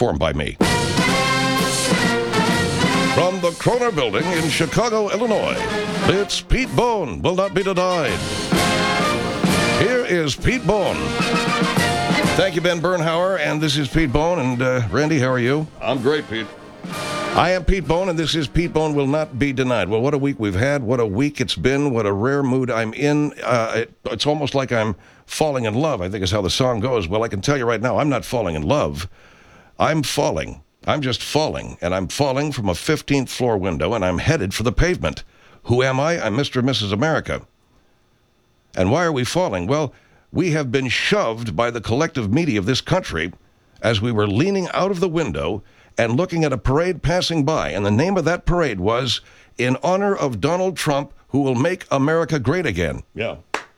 Formed by me. From the Kroner Building in Chicago, Illinois, it's Pete Bone Will Not Be Denied. Here is Pete Bone. Thank you, Ben Bernhauer, and this is Pete Bone. And Randy, how are you? I'm great, Pete. I am Pete Bone, and this is Pete Bone Will Not Be Denied. Well, what a week we've had. What a week it's been. What a rare mood I'm in. It's almost like I'm falling in love, I think is how the song goes. Well, I can tell you right now, I'm not falling in love. I'm falling. I'm just falling, and I'm falling from a 15th floor window, and I'm headed for the pavement. Who am I? I'm Mr. and Mrs. America. And why are we falling? Well, we have been shoved by the collective media of this country as we were leaning out of the window and looking at a parade passing by. And the name of that parade was in honor of Donald Trump, who will make America great again. Yeah.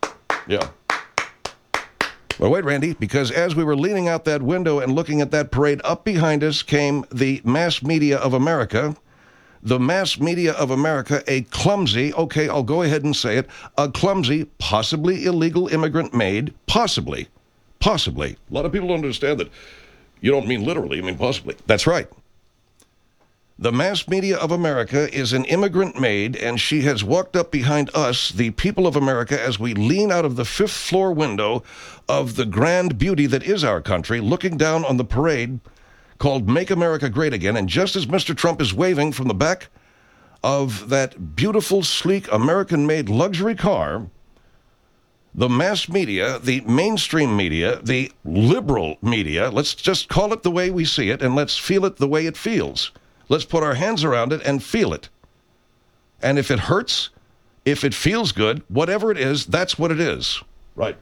Well, wait, Randy, because as we were leaning out that window and looking at that parade, up behind us came the mass media of America. The mass media of America, a clumsy, okay, I'll go ahead and say it, a clumsy, possibly illegal immigrant maid, possibly. A lot of people don't understand that. You don't mean literally, you mean possibly. That's right. The mass media of America is an immigrant maid, and she has walked up behind us, the people of America, as we lean out of the 5th floor window of the grand beauty that is our country, looking down on the parade called Make America Great Again. And just as Mr. Trump is waving from the back of that beautiful, sleek, American-made luxury car, the mass media, the mainstream media, the liberal media, let's just call it the way we see it, and let's feel it the way it feels. Let's put our hands around it and feel it. And if it hurts, if it feels good, whatever it is, that's what it is. Right.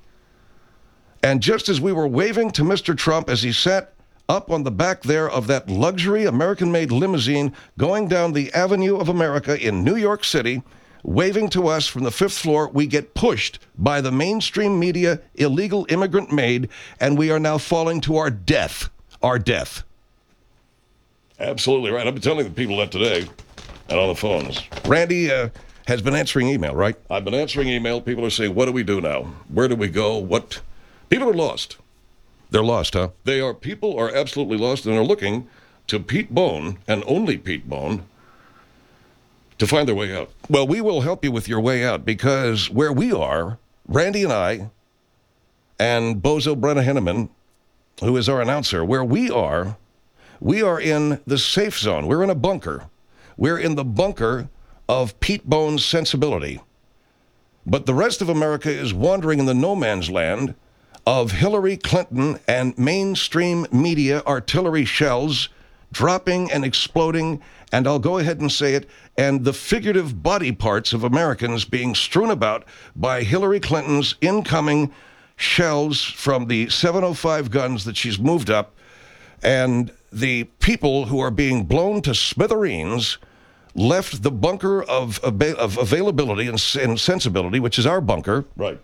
And just as we were waving to Mr. Trump as he sat up on the back there of that luxury American-made limousine going down the Avenue of America in New York City, waving to us from the 5th floor, we get pushed by the mainstream media illegal immigrant maid, and we are now falling to our death. Our death. Absolutely right. I've been telling the people that today and on the phones. Randy has been answering email, right? I've been answering email. People are saying, what do we do now? Where do we go? What? People are lost. They're lost, huh? People are absolutely lost, and they're looking to Pete Bone, and only Pete Bone, to find their way out. Well, we will help you with your way out, because where we are, Randy and I, and Bozo Brenna Henneman, who is our announcer, where we are in the safe zone. We're in a bunker. We're in the bunker of Pete Bone's sensibility. But the rest of America is wandering in the no man's land of Hillary Clinton and mainstream media artillery shells dropping and exploding, and I'll go ahead and say it, and the figurative body parts of Americans being strewn about by Hillary Clinton's incoming shells from the 705 guns that she's moved up, and the people who are being blown to smithereens left the bunker of availability and sensibility, which is our bunker. Right.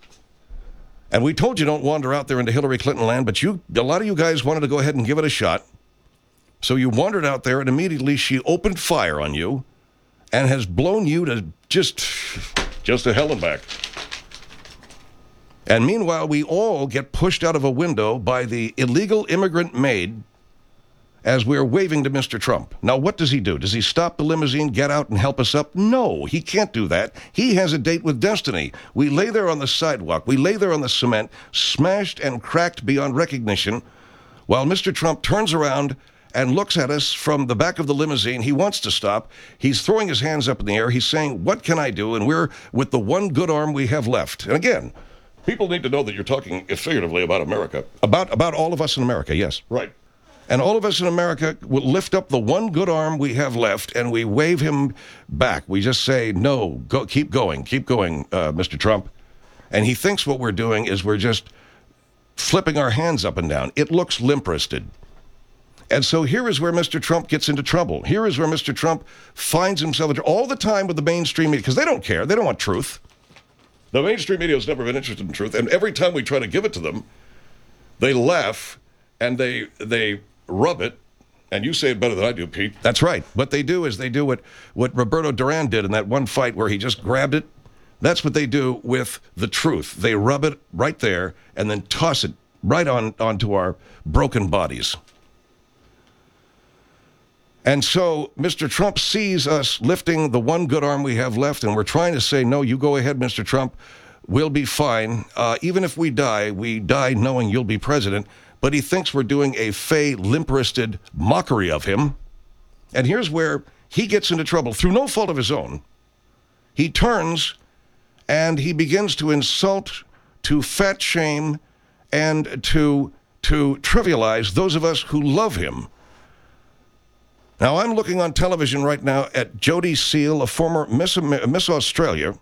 And we told you don't wander out there into Hillary Clinton land, but a lot of you guys wanted to go ahead and give it a shot. So you wandered out there, and immediately she opened fire on you and has blown you to just to hell and back. And meanwhile, we all get pushed out of a window by the illegal immigrant maid as we're waving to Mr. Trump. Now, what does he do? Does he stop the limousine, get out, and help us up? No, he can't do that. He has a date with destiny. We lay there on the sidewalk. We lay there on the cement, smashed and cracked beyond recognition, while Mr. Trump turns around and looks at us from the back of the limousine. He wants to stop. He's throwing his hands up in the air. He's saying, what can I do? And we're with the one good arm we have left. And again, people need to know that you're talking figuratively about America. About all of us in America, yes. Right. And all of us in America will lift up the one good arm we have left, and we wave him back. We just say, no, keep going, Mr. Trump. And he thinks what we're doing is we're just flipping our hands up and down. It looks limp-wristed. And so here is where Mr. Trump gets into trouble. Here is where Mr. Trump finds himself all the time with the mainstream media, because they don't care. They don't want truth. The mainstream media has never been interested in truth, and every time we try to give it to them, they laugh, and they rub it, and you say it better than I do, Pete. That's right. What they do is they do what Roberto Duran did in that one fight where he just grabbed it. That's what they do with the truth. They rub it right there and then toss it right onto our broken bodies. And so Mr. Trump sees us lifting the one good arm we have left, and we're trying to say, no, you go ahead, Mr. Trump. We'll be fine. Even if we die knowing you'll be president. But he thinks we're doing a fey, limp-wristed mockery of him. And here's where he gets into trouble through no fault of his own. He turns and he begins to insult, to fat shame, and to trivialize those of us who love him. Now, I'm looking on television right now at Jody Seal, a former Miss Australia.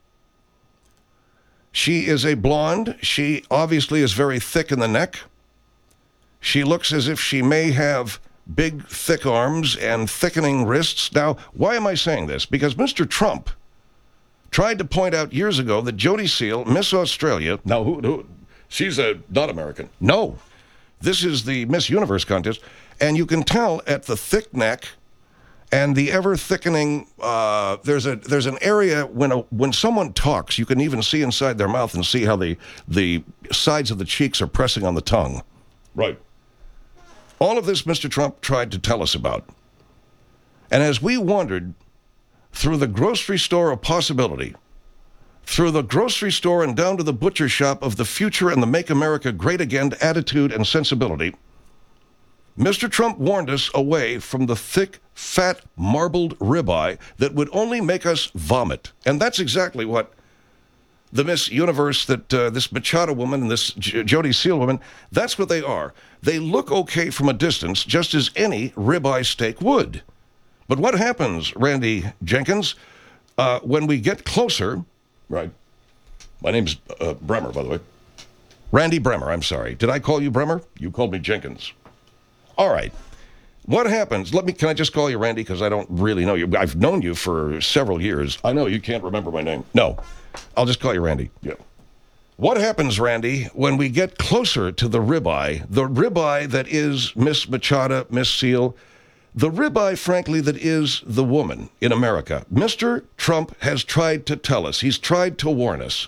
She is a blonde. She obviously is very thick in the neck. She looks as if she may have big, thick arms and thickening wrists. Now, why am I saying this? Because Mr. Trump tried to point out years ago that Jody Seal, Miss Australia... Now, who she's not American. No. This is the Miss Universe contest. And you can tell at the thick neck and the ever-thickening... there's an area when someone talks, you can even see inside their mouth and see how the sides of the cheeks are pressing on the tongue. Right. All of this Mr. Trump tried to tell us about. And as we wandered through the grocery store of possibility, through the grocery store and down to the butcher shop of the future and the Make America Great Again attitude and sensibility, Mr. Trump warned us away from the thick, fat, marbled ribeye that would only make us vomit. And that's exactly what the Miss Universe, that this Machado woman and this Jody Seal woman, that's what they are. They look okay from a distance, just as any ribeye steak would. But what happens, Randy Jenkins, when we get closer... Right. My name's Bremer, by the way. Randy Bremer, I'm sorry. Did I call you Bremer? You called me Jenkins. All right. What happens? Can I just call you Randy, because I don't really know you. I've known you for several years. I know, you can't remember my name. No. I'll just call you Randy. Yeah. What happens, Randy, when we get closer to the ribeye that is Miss Machado, Miss Seal, the ribeye, frankly, that is the woman in America? Mr. Trump has tried to tell us. He's tried to warn us.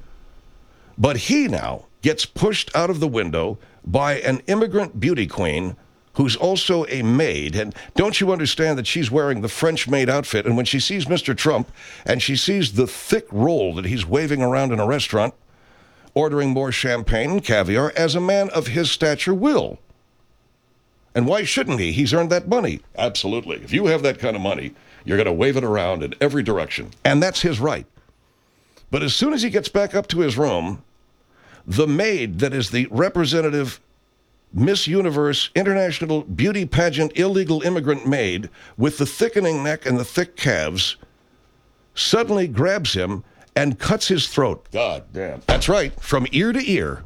But he now gets pushed out of the window by an immigrant beauty queen who's also a maid. And don't you understand that she's wearing the French maid outfit? And when she sees Mr. Trump and she sees the thick roll that he's waving around in a restaurant, ordering more champagne and caviar, as a man of his stature will. And why shouldn't he? He's earned that money. Absolutely. If you have that kind of money, you're going to wave it around in every direction. And that's his right. But as soon as he gets back up to his room, the maid that is the representative Miss Universe International Beauty Pageant illegal immigrant maid with the thickening neck and the thick calves suddenly grabs him and cuts his throat. God damn. That's right, from ear to ear.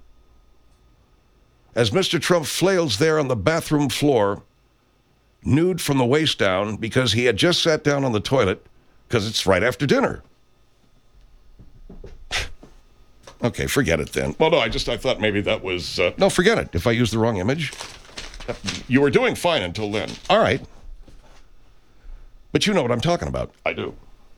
As Mr. Trump flails there on the bathroom floor, nude from the waist down, because he had just sat down on the toilet, because it's right after dinner. Okay, forget it then. Well, no, I thought maybe that was... No, forget it, if I use the wrong image. You were doing fine until then. All right. But you know what I'm talking about. I do.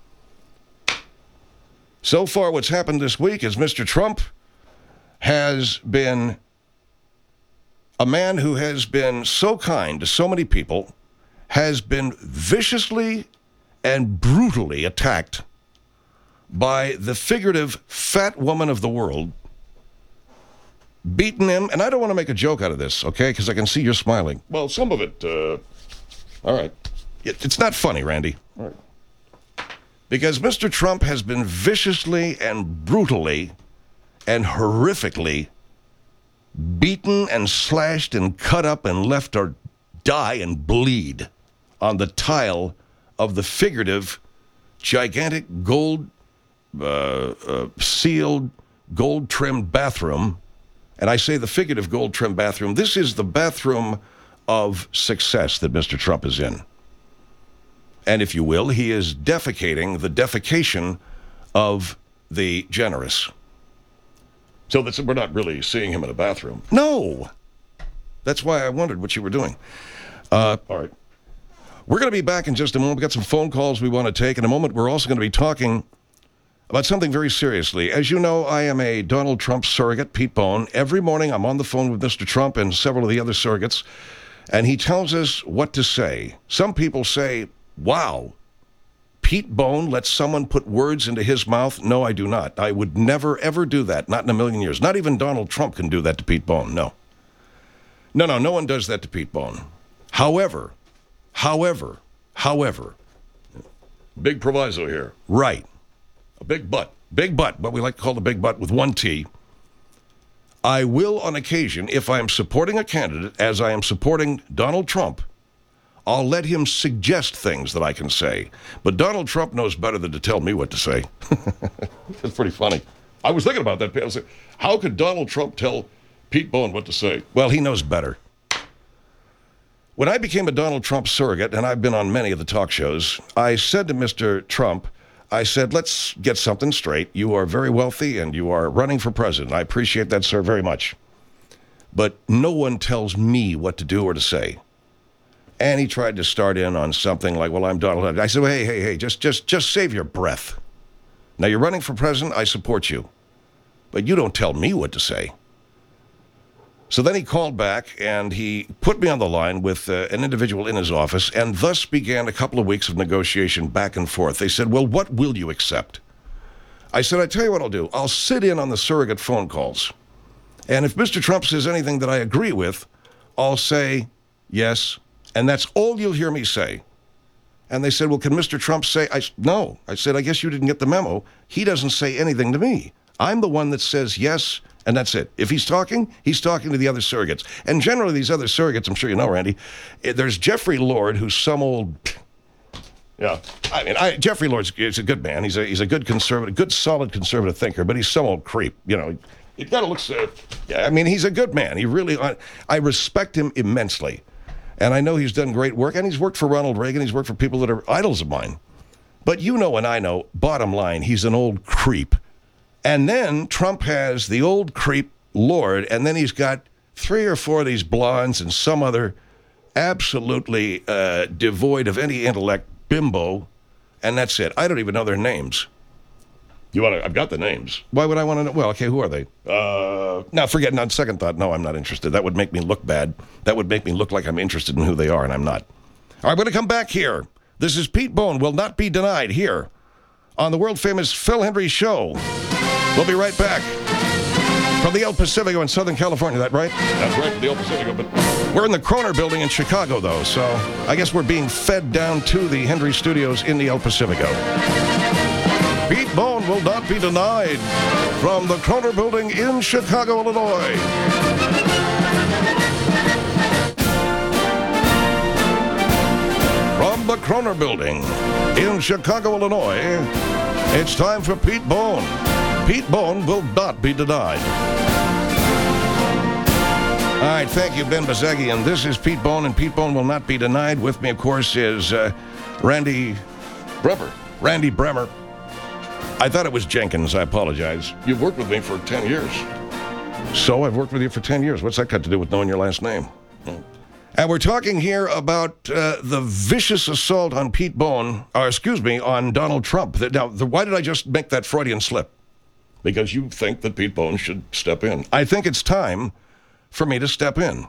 So far, what's happened this week is Mr. Trump has been a man who has been so kind to so many people, has been viciously and brutally attacked by the figurative fat woman of the world, beaten him. And I don't want to make a joke out of this, okay, because I can see you're smiling. Well, some of it, all right. It's not funny, Randy. All right. Because Mr. Trump has been viciously and brutally and horrifically beaten and slashed and cut up and left to die and bleed on the tile of the figurative, gigantic gold sealed, gold-trimmed bathroom. And I say the figurative gold-trimmed bathroom. This is the bathroom of success that Mr. Trump is in. And if you will, he is defecating the defecation of the generous. So we're not really seeing him in a bathroom. No. That's why I wondered what you were doing. All right. We're going to be back in just a moment. We've got some phone calls we want to take. In a moment, we're also going to be talking about something very seriously. As you know, I am a Donald Trump surrogate, Pete Bone. Every morning, I'm on the phone with Mr. Trump and several of the other surrogates and he tells us what to say. Some people say, wow, Pete Bone lets someone put words into his mouth? No, I do not. I would never, ever do that. Not in a million years. Not even Donald Trump can do that to Pete Bone. No. No one does that to Pete Bone. However, Big proviso here. right. A big butt. Big butt, what we like to call the big butt with one T. I will, on occasion, if I am supporting a candidate, as I am supporting Donald Trump, I'll let him suggest things that I can say. But Donald Trump knows better than to tell me what to say. It's pretty funny. I was thinking about that. I was like, how could Donald Trump tell Pete Bone what to say? Well, he knows better. When I became a Donald Trump surrogate, and I've been on many of the talk shows, I said to Mr. Trump, I said, let's get something straight. You are very wealthy and you are running for president. I appreciate that, sir, very much. But no one tells me what to do or to say. And he tried to start in on something like, well, I'm Donald Trump. I said, well, hey, just save your breath. Now, you're running for president. I support you. But you don't tell me what to say. So then he called back and he put me on the line with an individual in his office, and thus began a couple of weeks of negotiation back and forth. They said, well, what will you accept? I said, I tell you what I'll do. I'll sit in on the surrogate phone calls. And if Mr. Trump says anything that I agree with, I'll say yes. And that's all you'll hear me say. And they said, well, can Mr. Trump say? No. I said, I guess you didn't get the memo. He doesn't say anything to me. I'm the one that says yes, and that's it. If he's talking to the other surrogates. And generally these other surrogates, I'm sure you know, Randy, there's Jeffrey Lord, who's some old... Yeah. I mean, Jeffrey Lord's is a good man. He's a good conservative, good solid conservative thinker, but he's some old creep, you know. He kind of looks... Yeah, I mean, he's a good man. He really... I respect him immensely. And I know he's done great work, and he's worked for Ronald Reagan. He's worked for people that are idols of mine. But you know and I know, bottom line, he's an old creep. And then Trump has the old creep Lord, and then he's got 3 or 4 of these blondes and some other absolutely devoid of any intellect bimbo, and that's it. I don't even know their names. I've got the names. Why would I want to know? Well, okay, who are they? Now, forget, on second thought, no, I'm not interested. That would make me look bad. That would make me look like I'm interested in who they are, and I'm not. All right, I'm going to come back here. This is Pete Bone, will not be denied, here on the world-famous Phil Hendrie Show. We'll be right back from the El Pacifico in Southern California, is that right? That's right, from the El Pacifico, but... We're in the Kroner building in Chicago, though, so I guess we're being fed down to the Hendrie Studios in the El Pacifico. Pete Bone will not be denied from the Kroner building in Chicago, Illinois. From the Kroner building in Chicago, Illinois, it's time for Pete Bone. Pete Bone will not be denied. All right, thank you, Ben Bazagian. This is Pete Bone, and Pete Bone will not be denied. With me, of course, is Randy Bremer. I thought it was Jenkins. I apologize. You've worked with me for 10 years. So I've worked with you for 10 years. What's that got to do with knowing your last name? And we're talking here about the vicious assault on Pete Bone, on Donald Trump. Now, why did I just make that Freudian slip? Because you think that Pete Bone should step in. I think it's time for me to step in.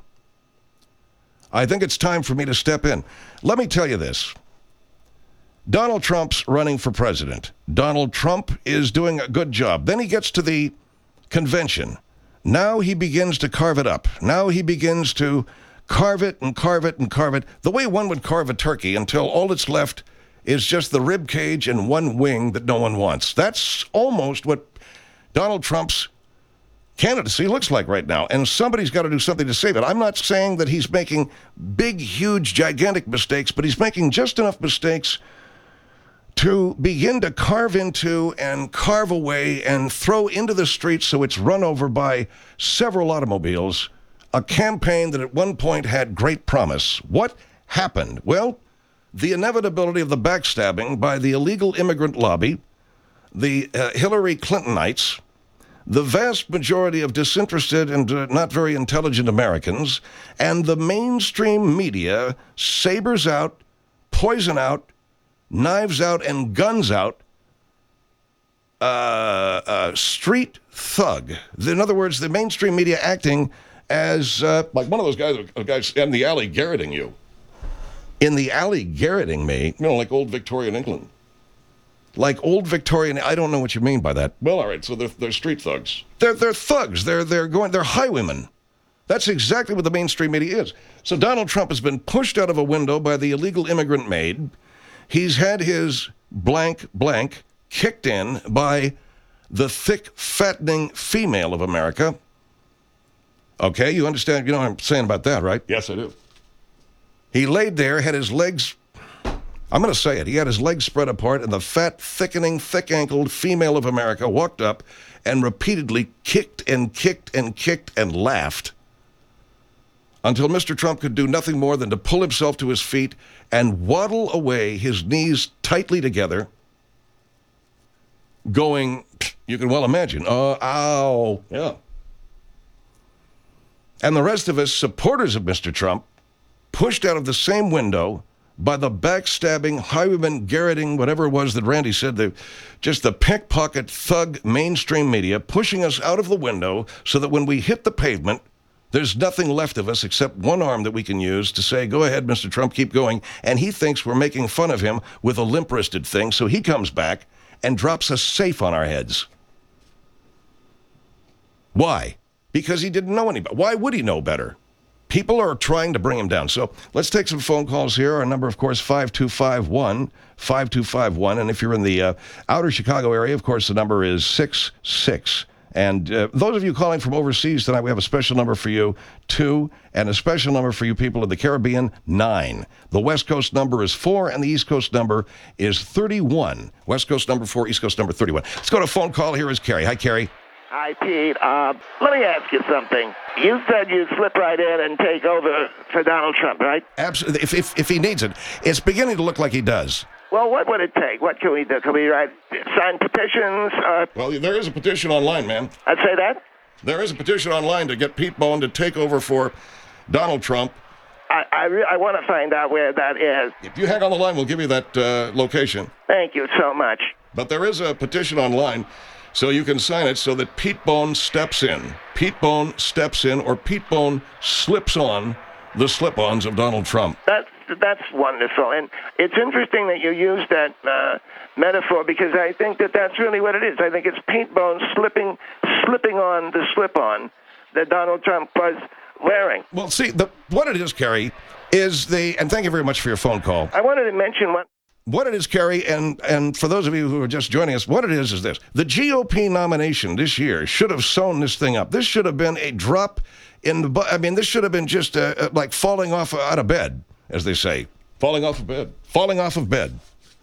Let me tell you this. Donald Trump's running for president. Donald Trump is doing a good job. Then he gets to the convention. Now he begins to carve it up. Now he begins to carve it and carve it and carve it, the way one would carve a turkey until all that's left is just the rib cage and one wing that no one wants. That's almost what Donald Trump's candidacy looks like right now, and somebody's got to do something to save it. I'm not saying that he's making big, huge, gigantic mistakes, but he's making just enough mistakes to begin to carve into and carve away and throw into the streets so it's run over by several automobiles, a campaign that at one point had great promise. What happened? Well, the inevitability of the backstabbing by the illegal immigrant lobby, the Hillary Clintonites, the vast majority of disinterested and not very intelligent Americans, and the mainstream media sabers out, poison out, knives out, and guns out street thug. In other words, the mainstream media acting as Like one of those guys in the alley garroting you. in the alley garroting me, You know, like old Victorian England. like old Victorian. I don't know what you mean by that. Well, all right, so they're street thugs. They're thugs. They're highwaymen. That's exactly what the mainstream media is. So Donald Trump has been pushed out of a window by the illegal immigrant maid. He's had his blank kicked in by the thick, fattening female of America. Okay, you understand? You know what I'm saying about that, right? Yes, I do. He laid there, had his legs, I'm going to say it, he had his legs spread apart, and the fat, thickening, thick-ankled female of America walked up and repeatedly kicked and kicked and kicked and laughed until Mr. Trump could do nothing more than to pull himself to his feet and waddle away, his knees tightly together, going, you can well imagine, ow. Yeah. And the rest of us, supporters of Mr. Trump, pushed out of the same window by the backstabbing, highwayman garroting, whatever it was that Randy said, just the pickpocket thug mainstream media pushing us out of the window so that when we hit the pavement, there's nothing left of us except one arm that we can use to say, go ahead, Mr. Trump, keep going. And he thinks we're making fun of him with a limp-wristed thing, so he comes back and drops a safe on our heads. Why? Because he didn't know any better. Why would he know better? People are trying to bring him down. So let's take some phone calls here. Our number, of course, 5251. And if you're in the outer Chicago area, of course, the number is 66. And those of you calling from overseas tonight, we have a special number for you, 2, and a special number for you people in the Caribbean, 9. The West Coast number is 4, and the East Coast number is 31. West Coast number 4, East Coast number 31. Let's go to a phone call. Here is Carrie. Hi, Carrie. Hi, Pete. Let me ask you something. You said you'd slip right in and take over for Donald Trump, right? Absolutely. If he needs it. It's beginning to look like he does. Well, what would it take? What can we do? Can we sign petitions? Well, there is a petition online, man. I'd say that. There is a petition online to get Pete Bone to take over for Donald Trump. I want to find out where that is. If you hang on the line, we'll give you that location. Thank you so much. But there is a petition online, so you can sign it so that Pete Bone steps in. Pete Bone steps in, or Pete Bone slips on the slip-ons of Donald Trump. That's wonderful. And it's interesting that you use that metaphor, because I think that that's really what it is. I think it's Pete Bone slipping on the slip-on that Donald Trump was wearing. Well, see, what it is, Carrie, is and thank you very much for your phone call. I wanted to mention What it is, Carrie, and for those of you who are just joining us, what it is this. The GOP nomination this year should have sewn this thing up. This should have been a drop in the this should have been just like falling off out of bed, as they say. Falling off of bed. Falling off of bed.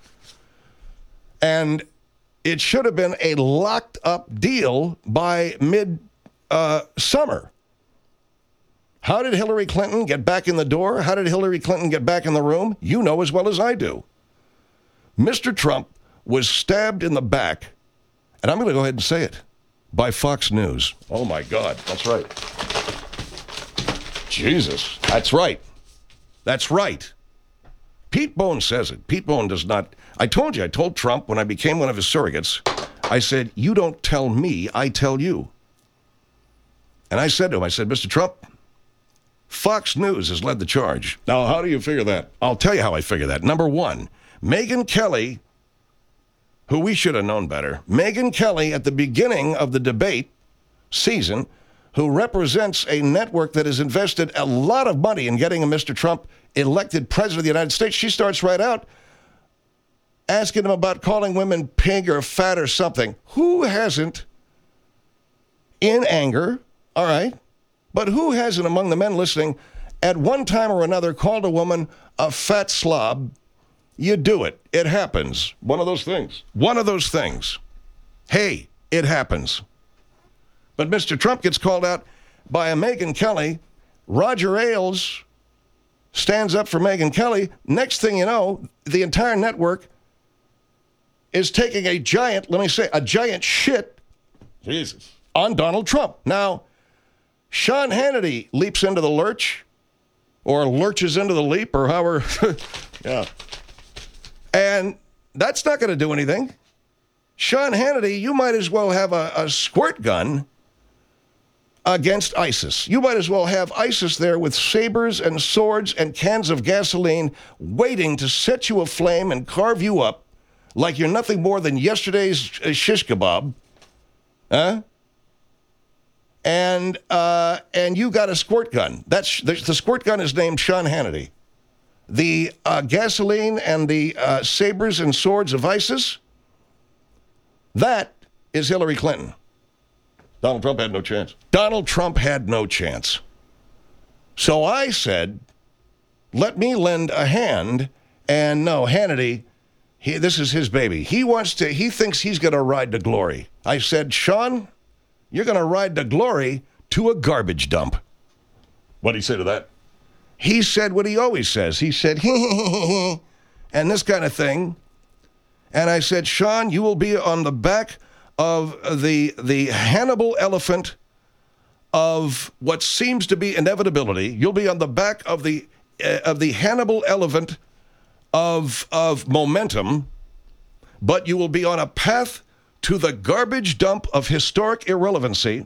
And it should have been a locked-up deal by mid-summer. How did Hillary Clinton get back in the door? How did Hillary Clinton get back in the room? You know as well as I do. Mr. Trump was stabbed in the back, and I'm going to go ahead and say it, by Fox News. Oh, my God. That's right. Jesus. That's right. That's right. Pete Bone says it. Pete Bone does not. I told Trump when I became one of his surrogates, I said, you don't tell me, I tell you. And I said to him, Mr. Trump, Fox News has led the charge. Now, how do you figure that? I'll tell you how I figure that. Number one, Megyn Kelly, who we should have known better, Megyn Kelly at the beginning of the debate season, who represents a network that has invested a lot of money in getting a Mr. Trump elected president of the United States, she starts right out asking him about calling women pig or fat or something. Who hasn't, in anger, all right, but who hasn't among the men listening at one time or another called a woman a fat slob? You do it. It happens. One of those things. One of those things. Hey, it happens. But Mr. Trump gets called out by a Megyn Kelly. Roger Ailes stands up for Megyn Kelly. Next thing you know, the entire network is taking a giant shit Jesus. on Donald Trump. Now, Sean Hannity leaps into the lurch, or lurches into the leap, or however. Yeah. And that's not going to do anything. Sean Hannity, you might as well have a squirt gun against ISIS. You might as well have ISIS there with sabers and swords and cans of gasoline waiting to set you aflame and carve you up like you're nothing more than yesterday's shish kebab. Huh? And you got a squirt gun. The squirt gun is named Sean Hannity. The gasoline and the sabers and swords of ISIS, that is Hillary Clinton. Donald Trump had no chance. Donald Trump had no chance. So I said, let me lend a hand. And no, Hannity, this is his baby. He thinks he's going to ride to glory. I said, Sean, you're going to ride to glory to a garbage dump. What did he say to that? He said what he always says. He said, and this kind of thing. And I said, Sean, you will be on the back of the Hannibal elephant of what seems to be inevitability. You'll be on the back of the Hannibal elephant of momentum, but you will be on a path to the garbage dump of historic irrelevancy.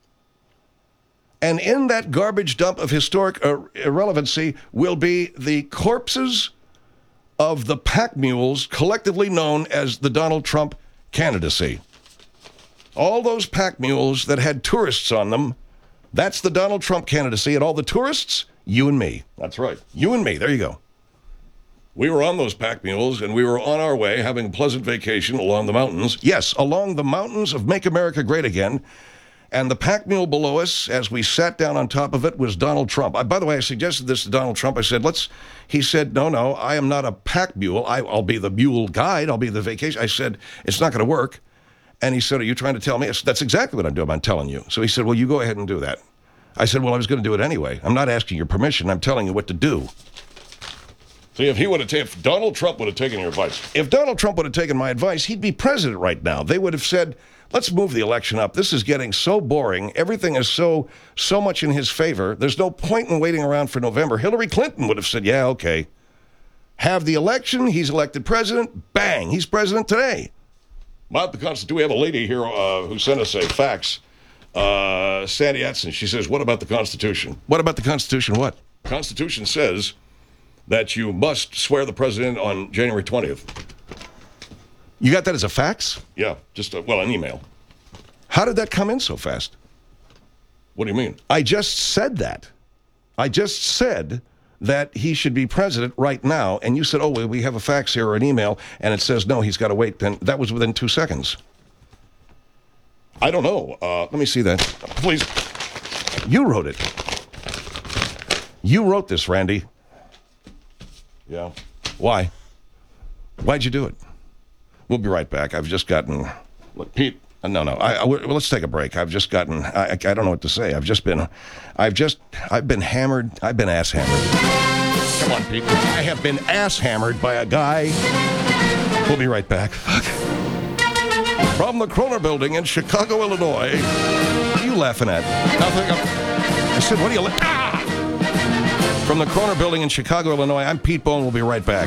And in that garbage dump of historic irrelevancy will be the corpses of the pack mules collectively known as the Donald Trump candidacy. All those pack mules that had tourists on them, that's the Donald Trump candidacy. And all the tourists, you and me. That's right. You and me. There you go. We were on those pack mules, and we were on our way having a pleasant vacation along the mountains. Yes, along the mountains of Make America Great Again. And the pack mule below us, as we sat down on top of it, was Donald Trump. By the way, I suggested this to Donald Trump. I said, he said, no, I am not a pack mule. I'll be the mule guide. I'll be the vacation. I said, it's not going to work. And he said, are you trying to tell me? That's exactly what I'm doing. I'm telling you. So he said, well, you go ahead and do that. I said, well, I was going to do it anyway. I'm not asking your permission. I'm telling you what to do. See, if Donald Trump would have taken your advice. If Donald Trump would have taken my advice, he'd be president right now. They would have said, let's move the election up. This is getting so boring. Everything is so much in his favor. There's no point in waiting around for November. Hillary Clinton would have said, yeah, okay. Have the election. He's elected president. Bang. He's president today. About the Constitution, we have a lady here who sent us a fax. Sandy Atson, she says, what about the Constitution? What about the Constitution? What? Constitution says that you must swear the president on January 20th. You got that as a fax? Yeah, just, an email. How did that come in so fast? What do you mean? I just said that. I just said that he should be president right now, and you said, oh, we have a fax here or an email, and it says, no, he's got to wait. Then that was within 2 seconds. I don't know. Let me see that. Please. You wrote it. You wrote this, Randy. Yeah. Why? Why'd you do it? We'll be right back. I've just gotten... Look, Pete. No. Let's take a break. I've just gotten... I don't know what to say. I've been hammered. I've been ass hammered. Come on, Pete. I have been ass hammered by a guy. We'll be right back. Fuck. From the Kroner Building in Chicago, Illinois. What are you laughing at? Nothing. I said, what are you... From the Kroner Building in Chicago, Illinois, I'm Pete Bone. We'll be right back.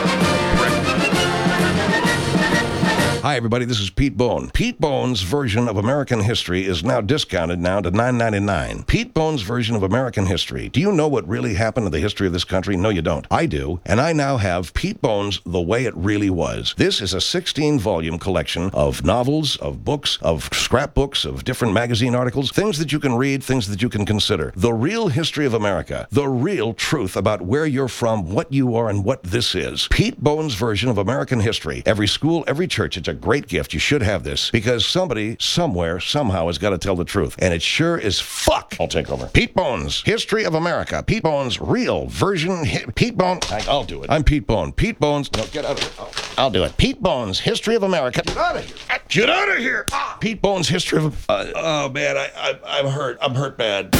Hi, everybody. This is Pete Bone. Pete Bone's version of American history is now discounted now to $9.99. Pete Bone's version of American history. Do you know what really happened in the history of this country? No, you don't. I do. And I now have Pete Bone's The Way It Really Was. This is a 16-volume collection of novels, of books, of scrapbooks, of different magazine articles, things that you can read, things that you can consider. The real history of America. The real truth about where you're from, what you are, and what this is. Pete Bone's version of American history. Every school, every church, it's a great gift. You should have this because somebody, somewhere, somehow has got to tell the truth. And it sure is fuck. I'll take over. Pete Bone's History of America. Pete Bone's real version. Pete Bone. I'll do it. I'm Pete Bone. Pete Bone's. No, get out of here. I'll do it. Pete Bone's History of America. Get out of here. Get out of here. Pete Bone's History of... oh, man, I'm hurt. I'm hurt bad.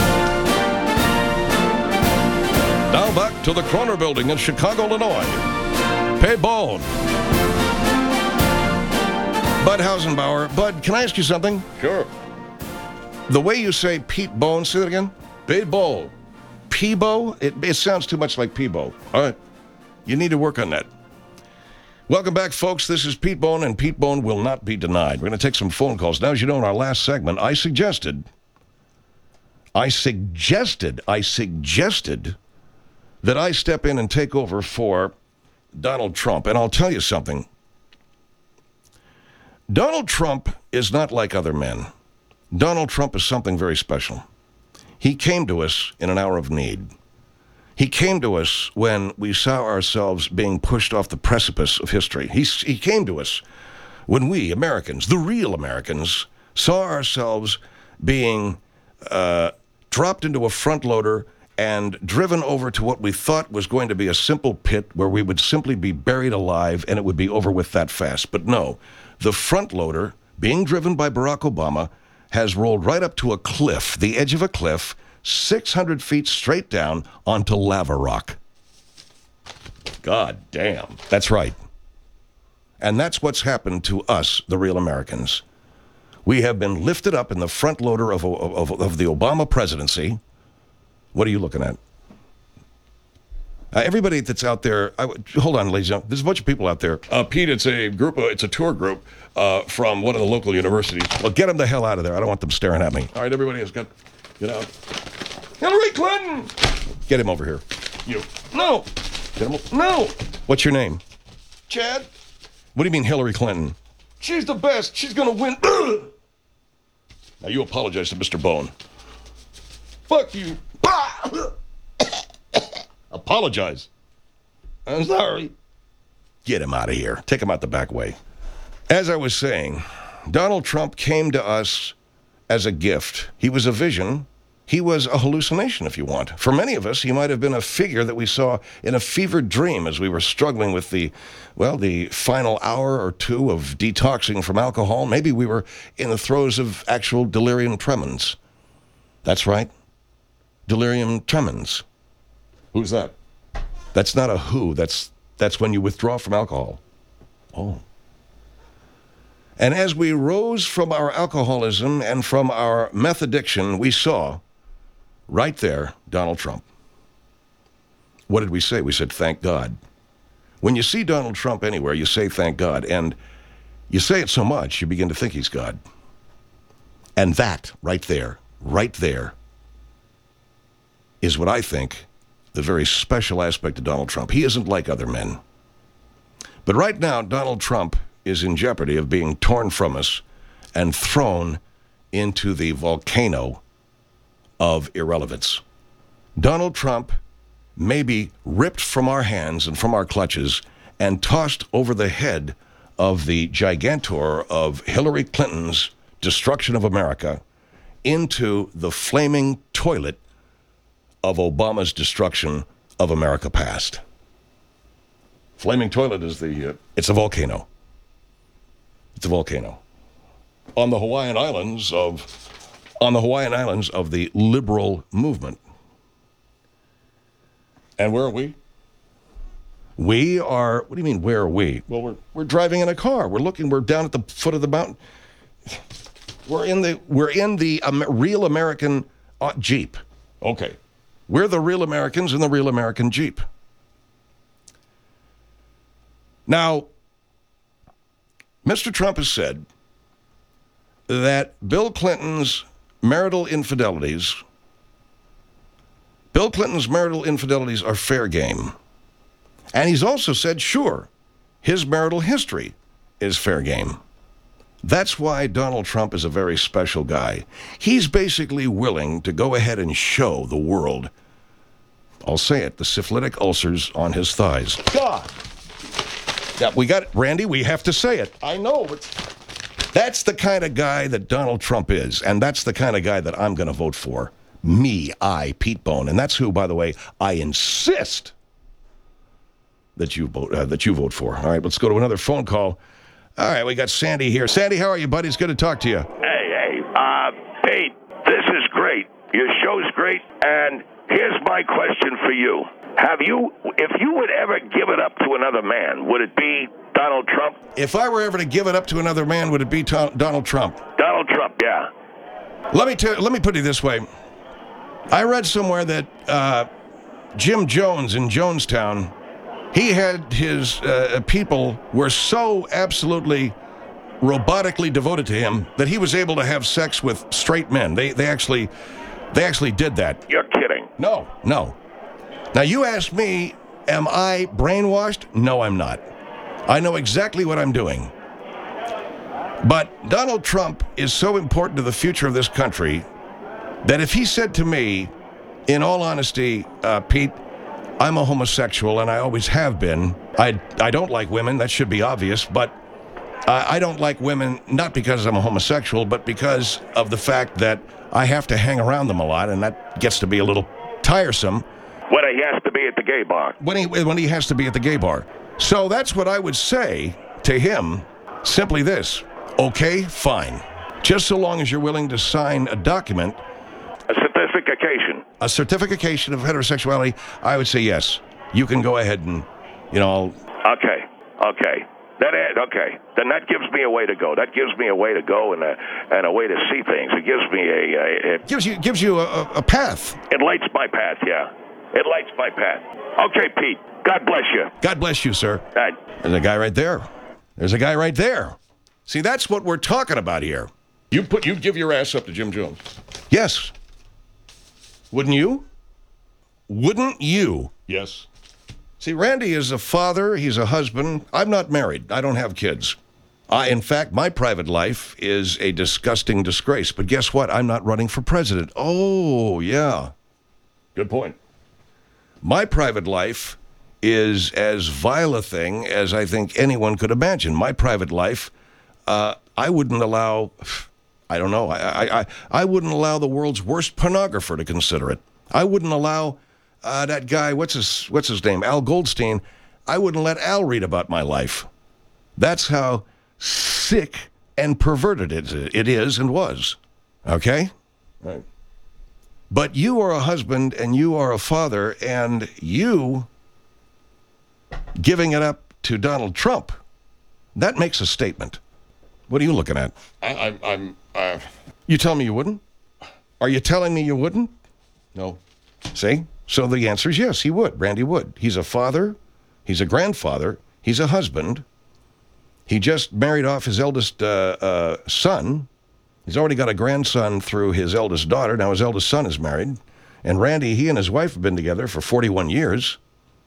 Now back to the Kroner Building in Chicago, Illinois. Pay Bone. Bud Hausenbauer. Bud, can I ask you something? Sure. The way you say Pete Bone, say that again? Peebo. Peebo? It sounds too much like Peebo. All right. You need to work on that. Welcome back, folks. This is Pete Bone, and Pete Bone will not be denied. We're going to take some phone calls. Now, as you know, in our last segment, I suggested I suggested that I step in and take over for Donald Trump. And I'll tell you something. Donald Trump is not like other men. Donald Trump is something very special. He came to us in an hour of need. He came to us when we saw ourselves being pushed off the precipice of history. He came to us when we, Americans, the real Americans, saw ourselves being dropped into a front loader and driven over to what we thought was going to be a simple pit where we would simply be buried alive and it would be over with that fast. But no, the front loader, being driven by Barack Obama, has rolled right up to a cliff, the edge of a cliff, 600 feet straight down onto lava rock. God damn. That's right. And that's what's happened to us, the real Americans. We have been lifted up in the front loader of the Obama presidency. What are you looking at? Everybody that's out there, hold on, ladies and gentlemen. There's a bunch of people out there. Pete, it's a tour group from one of the local universities. Well, get them the hell out of there. I don't want them staring at me. All right, everybody has got, get out. Hillary Clinton! Get him over here. You. No! Get him. No! What's your name? Chad? What do you mean Hillary Clinton? She's the best. She's going to win. Now, you apologize to Mr. Bone. Fuck you. Apologize. I'm sorry. Get him out of here. Take him out the back way. As I was saying, Donald Trump came to us as a gift. He was a vision. He was a hallucination, if you want. For many of us, he might have been a figure that we saw in a fevered dream as we were struggling with the final hour or two of detoxing from alcohol. Maybe we were in the throes of actual delirium tremens. That's right. Delirium tremens. Who's that? That's not a who. That's when you withdraw from alcohol. Oh. And as we rose from our alcoholism and from our meth addiction, we saw right there Donald Trump. What did we say? We said, thank God. When you see Donald Trump anywhere, you say, thank God. And you say it so much, you begin to think he's God. And that right there, is what I think the very special aspect of Donald Trump. He isn't like other men. But right now, Donald Trump is in jeopardy of being torn from us and thrown into the volcano of irrelevance. Donald Trump may be ripped from our hands and from our clutches and tossed over the head of the gigantor of Hillary Clinton's destruction of America into the flaming toilet of Obama's destruction of America past. Flaming toilet is it's a volcano. It's a volcano. On the Hawaiian Islands of the liberal movement. And where are we? We are, what do you mean, where are we? Well, we're driving in a car. We're down at the foot of the mountain. We're in the real American Jeep. Okay. We're the real Americans in the real American Jeep. Now, Mr. Trump has said that Bill Clinton's marital infidelities are fair game. And he's also said, sure, his marital history is fair game. That's why Donald Trump is a very special guy. He's basically willing to go ahead and show the world, I'll say it, the syphilitic ulcers on his thighs. God! Yeah, we got it, Randy. We have to say it. I know. That's the kind of guy that Donald Trump is, and that's the kind of guy that I'm going to vote for. Me, Pete Bone. And that's who, by the way, I insist that you vote for. All right, let's go to another phone call. All right, we got Sandy here. Sandy, how are you, buddy? It's good to talk to you. Hey, Pete, this is great. Your show's great, and here's my question for you. If you would ever give it up to another man, would it be Donald Trump? If I were ever to give it up to another man, would it be Donald Trump? Donald Trump, yeah. Let me put it this way. I read somewhere that Jim Jones in Jonestown, he had his people were so absolutely robotically devoted to him that he was able to have sex with straight men. They actually They actually did that. You're kidding. No. Now, you ask me, am I brainwashed? No, I'm not. I know exactly what I'm doing. But Donald Trump is so important to the future of this country that if he said to me, in all honesty, Pete, I'm a homosexual and I always have been. I don't like women. That should be obvious. But I don't like women not because I'm a homosexual, but because of the fact that I have to hang around them a lot, and that gets to be a little tiresome. When he has to be at the gay bar. When he has to be at the gay bar. So that's what I would say to him. Simply this. Okay, fine. Just so long as you're willing to sign a document. A certification. A certification of heterosexuality, I would say yes. You can go ahead and, Okay. Okay. Then that gives me a way to go. That gives me a way to go and a way to see things. It gives me gives you a path. It lights my path, yeah. It lights my path. Okay, Pete. God bless you. God bless you, sir. Right. There's a guy right there. There's a guy right there. See, that's what we're talking about here. You'd give your ass up to Jim Jones. Yes. Wouldn't you? Wouldn't you? Yes. See, Randy is a father. He's a husband. I'm not married. I don't have kids. In fact, my private life is a disgusting disgrace. But guess what? I'm not running for president. Oh, yeah. Good point. My private life is as vile a thing as I think anyone could imagine. My private life, I wouldn't allow, I don't know, I wouldn't allow the world's worst pornographer to consider it. I wouldn't allow that guy, what's his name, Al Goldstein. I wouldn't let Al read about my life. That's how sick and perverted it is and was. Okay? Right. But you are a husband and you are a father, and you giving it up to Donald Trump, that makes a statement. What are you looking at? You tell me you wouldn't? Are you telling me you wouldn't? No. See? So the answer is yes, he would. Randy would. He's a father. He's a grandfather. He's a husband. He just married off his eldest son. He's already got a grandson through his eldest daughter. Now his eldest son is married. And Randy, he and his wife have been together for 41 years.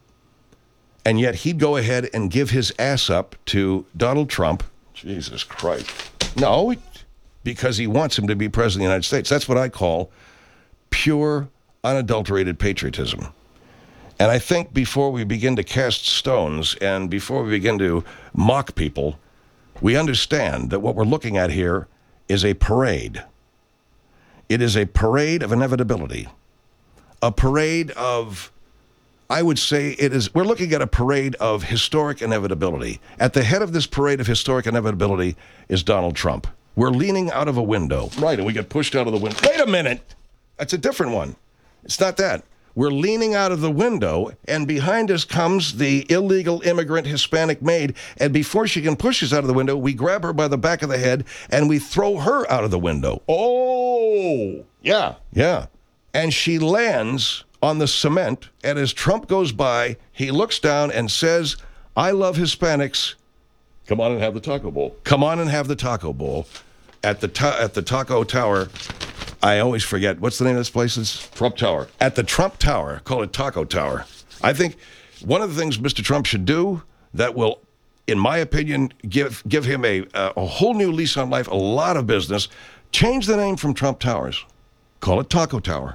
And yet he'd go ahead and give his ass up to Donald Trump. Jesus Christ. No, because he wants him to be president of the United States. That's what I call pure, unadulterated patriotism. And I think before we begin to cast stones and before we begin to mock people, we understand that what we're looking at here is a parade. It is a parade of inevitability. A parade of, I would say we're looking at a parade of historic inevitability. At the head of this parade of historic inevitability is Donald Trump. We're leaning out of a window. Right, and we get pushed out of the window. Wait a minute. That's a different one. It's not that. We're leaning out of the window, and behind us comes the illegal immigrant Hispanic maid, and before she can push us out of the window, we grab her by the back of the head, and we throw her out of the window. Oh, yeah. Yeah. And she lands on the cement, and as Trump goes by, he looks down and says, I love Hispanics. Come on and have the taco bowl. Come on and have the taco bowl at the Taco Tower. I always forget. What's the name of this place? It's Trump Tower. At the Trump Tower. Call it Taco Tower. I think one of the things Mr. Trump should do that will, in my opinion, give him a whole new lease on life, a lot of business, change the name from Trump Towers. Call it Taco Tower.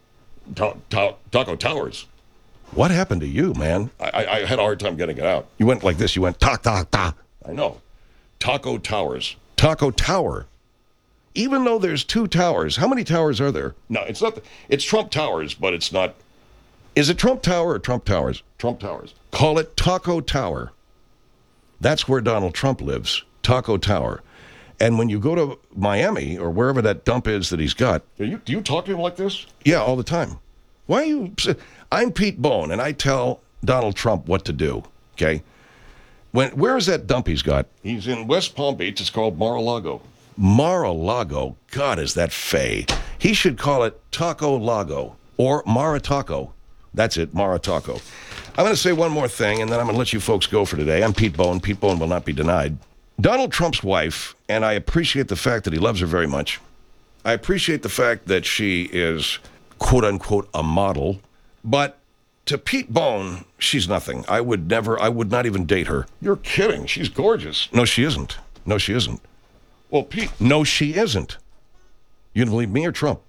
Taco Towers. What happened to you, man? I had a hard time getting it out. You went like this. You went ta. I know. Taco Towers. Taco Tower. Even though there's two towers, how many towers are there? No, it's not. It's Trump Towers, but it's not. Is it Trump Tower or Trump Towers? Trump Towers. Call it Taco Tower. That's where Donald Trump lives, Taco Tower. And when you go to Miami or wherever that dump is that he's got. Do you talk to him like this? Yeah, all the time. Why are you? I'm Pete Bone, and I tell Donald Trump what to do, okay? Where is that dump he's got? He's in West Palm Beach. It's called Mar-a-Lago. Mar-a-Lago. God, is that fey. He should call it Taco Lago or Mar-a-Taco. That's it, Mar-a-Taco. I'm going to say one more thing, and then I'm going to let you folks go for today. I'm Pete Bone. Pete Bone will not be denied. Donald Trump's wife, and I appreciate the fact that he loves her very much, I appreciate the fact that she is, quote unquote, a model, but to Pete Bone, she's nothing. I would not even date her. You're kidding. She's gorgeous. No, she isn't. No, she isn't. Well, Pete. No, she isn't. You gonna believe me or Trump?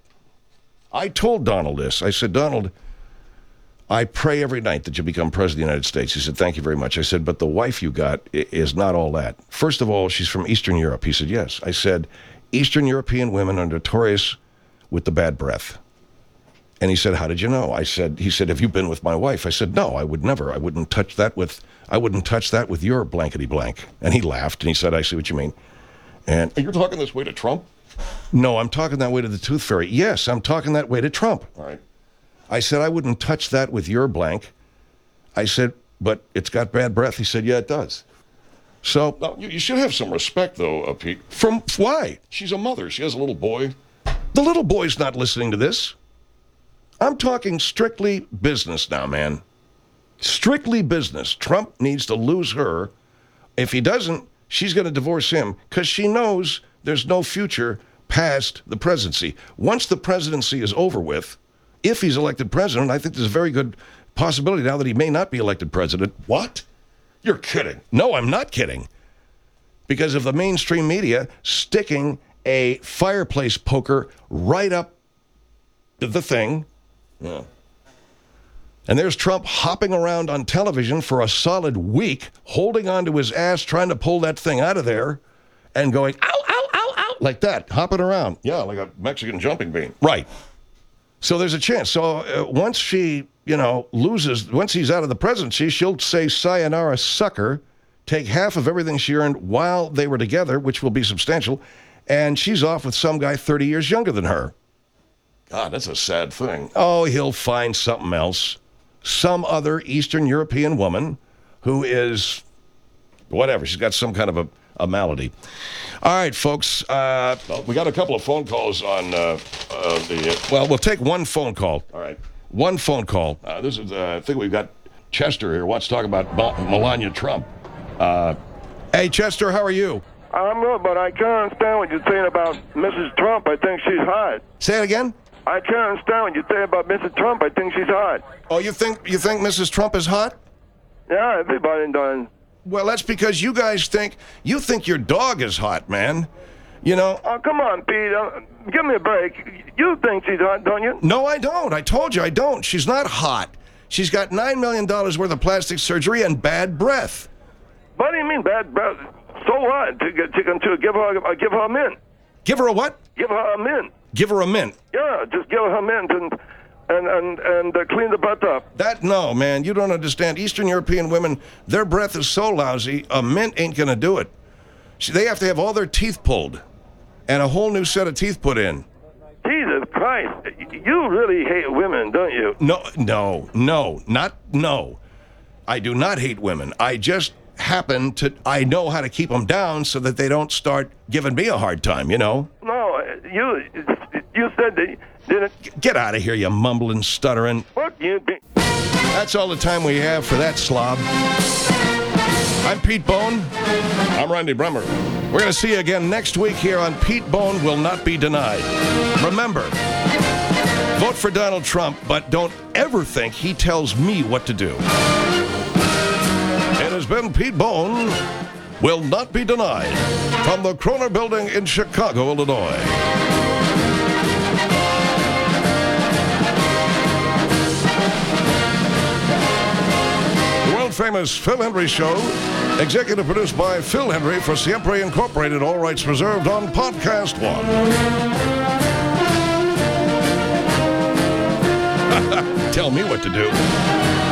I told Donald this. I said, Donald, I pray every night that you become president of the United States. He said, thank you very much. I said, but the wife you got is not all that. First of all, she's from Eastern Europe. He said, yes. I said, Eastern European women are notorious with the bad breath. And he said, how did you know? He said, have you been with my wife? I said, no, I would never. I wouldn't touch that with your blankety blank. And he laughed and he said, I see what you mean. And You're talking this way to Trump? no, I'm talking that way to the Tooth Fairy. Yes, I'm talking that way to Trump. All right. I said, I wouldn't touch that with your blank. I said, but it's got bad breath. He said, yeah, it does. So, Now, you should have some respect, though, Pete. from why? She's a mother. She has a little boy. The little boy's not listening to this. I'm talking strictly business now, man. Strictly business. Trump needs to lose her. If he doesn't, she's going to divorce him because she knows there's no future past the presidency. Once the presidency is over with, if he's elected president, I think there's a very good possibility now that he may not be elected president. What? You're kidding. No, I'm not kidding. Because of the mainstream media sticking a fireplace poker right up the thing. Yeah. And there's Trump hopping around on television for a solid week, holding onto his ass, trying to pull that thing out of there, and going, ow, ow, ow, ow, like that, hopping around. Yeah, like a Mexican jumping bean. Right. So there's a chance. So once she, loses, once he's out of the presidency, she'll say, sayonara, sucker, take half of everything she earned while they were together, which will be substantial, and she's off with some guy 30 years younger than her. God, that's a sad thing. Oh, he'll find something else. Some other Eastern European woman who is, whatever, she's got some kind of a malady. All right, folks. Well, we got a couple of phone calls on Well, we'll take one phone call. All right. One phone call. This is, I think we've got Chester here. Wants to talk about Melania Trump. Hey, Chester, how are you? I'm good, but I can't understand what you're saying about Mrs. Trump. I think she's hot. Say it again? I can't understand what you're saying about Mrs. Trump. I think she's hot. Oh, you think Mrs. Trump is hot? Yeah, everybody does. Well, that's because you guys think your dog is hot, man. Oh, come on, Pete. Give me a break. You think she's hot, don't you? No, I don't. I told you I don't. She's not hot. She's got $9 million worth of plastic surgery and bad breath. What do you mean bad breath? So what? To give her a mint. Give her a what? Give her a mint. Give her a mint. Yeah, just give her a mint and clean the butt up. No, man, you don't understand. Eastern European women, their breath is so lousy, a mint ain't going to do it. They have to have all their teeth pulled and a whole new set of teeth put in. Jesus Christ. You really hate women, don't you? No. I do not hate women. I just I know how to keep them down so that they don't start giving me a hard time, No, you said that, didn't. Get out of here, you mumbling, stuttering. What you think? That's all the time we have for that slob. I'm Pete Bone. I'm Randy Bremer. We're going to see you again next week here on Pete Bone Will Not Be Denied. Remember, vote for Donald Trump, but don't ever think he tells me what to do. It has been Pete Bone Will Not Be Denied from the Kroner Building in Chicago, Illinois. Famous Phil Hendry Show, executive produced by Phil Hendry for Siempre Incorporated, all rights reserved on Podcast One. Tell me what to do.